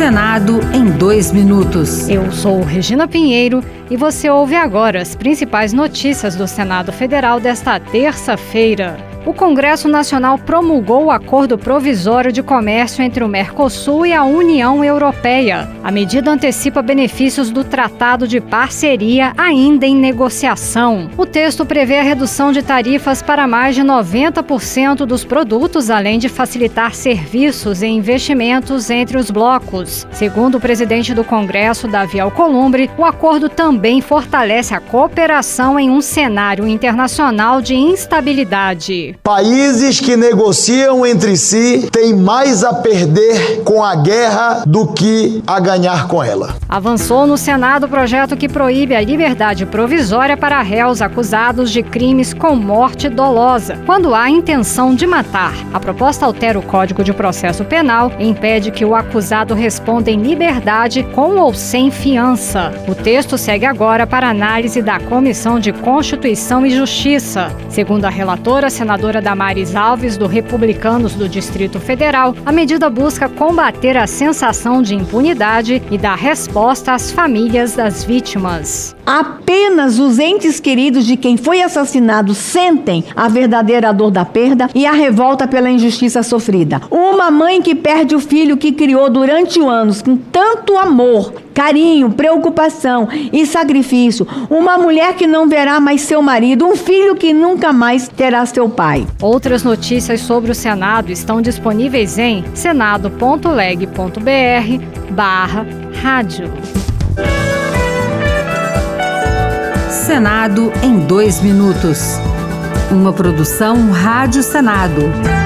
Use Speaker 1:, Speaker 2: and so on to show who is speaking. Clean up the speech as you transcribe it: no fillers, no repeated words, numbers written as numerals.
Speaker 1: Senado em 2 minutos.
Speaker 2: Eu sou Regina Pinheiro e você ouve agora as principais notícias do Senado Federal desta terça-feira. O Congresso Nacional promulgou o Acordo Provisório de Comércio entre o Mercosul e a União Europeia. A medida antecipa benefícios do Tratado de Parceria ainda em negociação. O texto prevê a redução de tarifas para mais de 90% dos produtos, além de facilitar serviços e investimentos entre os blocos. Segundo o presidente do Congresso, Davi Alcolumbre, o acordo também fortalece a cooperação em um cenário internacional de instabilidade.
Speaker 3: Países que negociam entre si têm mais a perder com a guerra do que a ganhar com ela.
Speaker 2: Avançou no Senado o projeto que proíbe a liberdade provisória para réus acusados de crimes com morte dolosa, quando há intenção de matar. A proposta altera o Código de Processo Penal e impede que o acusado responda em liberdade com ou sem fiança. O texto segue agora para análise da Comissão de Constituição e Justiça. Segundo a relatora, senadora Damares Alves, do Republicanos do Distrito Federal, a medida busca combater a sensação de impunidade e dar resposta às famílias das vítimas.
Speaker 4: Apenas os entes queridos de quem foi assassinado sentem a verdadeira dor da perda e a revolta pela injustiça sofrida. Uma mãe que perde o filho que criou durante anos com tanto amor, carinho, preocupação e sacrifício. Uma mulher que não verá mais seu marido, um filho que nunca mais terá seu pai.
Speaker 2: Outras notícias sobre o Senado estão disponíveis em senado.leg.br/rádio.
Speaker 1: Senado em 2 minutos. Uma produção Rádio Senado.